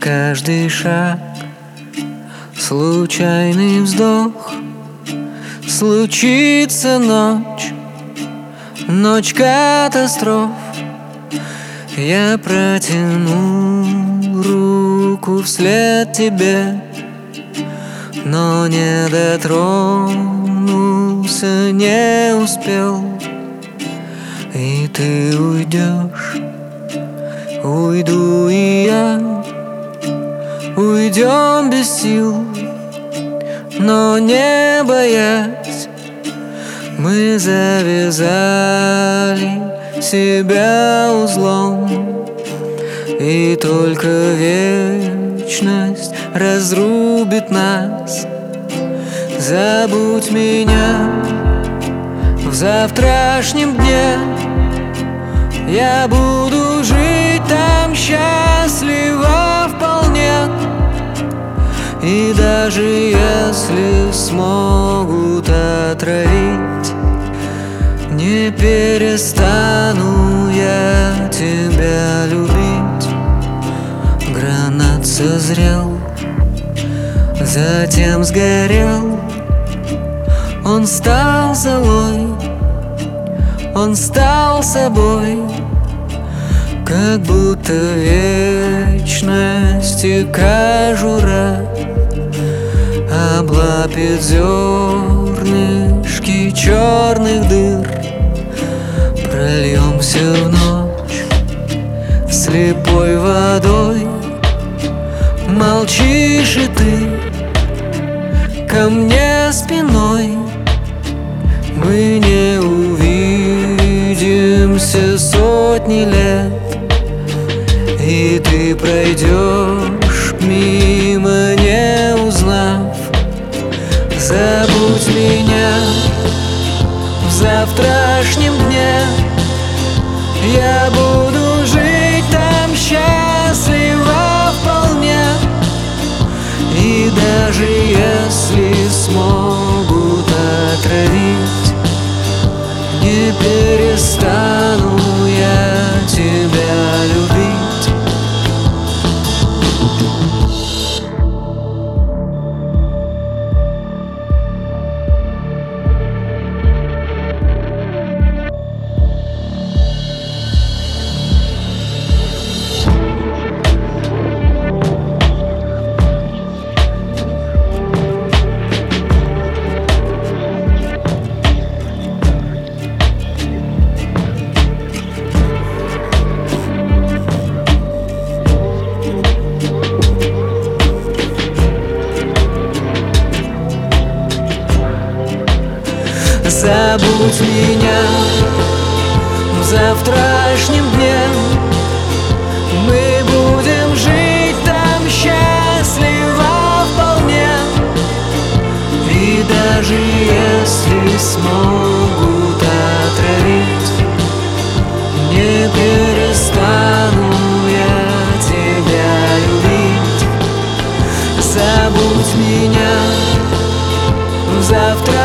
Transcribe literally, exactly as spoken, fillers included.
каждый шаг, случайный вздох. Случится ночь, ночь катастроф. Я протяну руку вслед тебе, но не дотронулся, не успел. И ты уйдешь, уйду и я, уйдем без сил, но не боясь. Мы завязали себя узлом, и только вечность разрубит нас. Забудь меня в завтрашнем дне, я буду жить там счастливо вполне. И даже если смогут отравить, не перестану я тебя любить. Гранат созрел, затем сгорел. Он стал золой, он стал собой, как будто вечности кожура облапит зернышки черных дыр. Прольемся в ночь слепой водой. Молчишь и ты ко мне спиной. Мы не увидимся сотни лет, и ты пройдешь мимо, не узнав. Забудь меня в завтрашнем дне, я буду жить там счастливо вполне. И даже если смогут отравить, не перестану я тебя любить. Забудь меня в завтрашнем дне, мы будем жить там счастливо вполне. И даже если смогут отравить, не перестану я тебя любить. Забудь меня в завтрашнем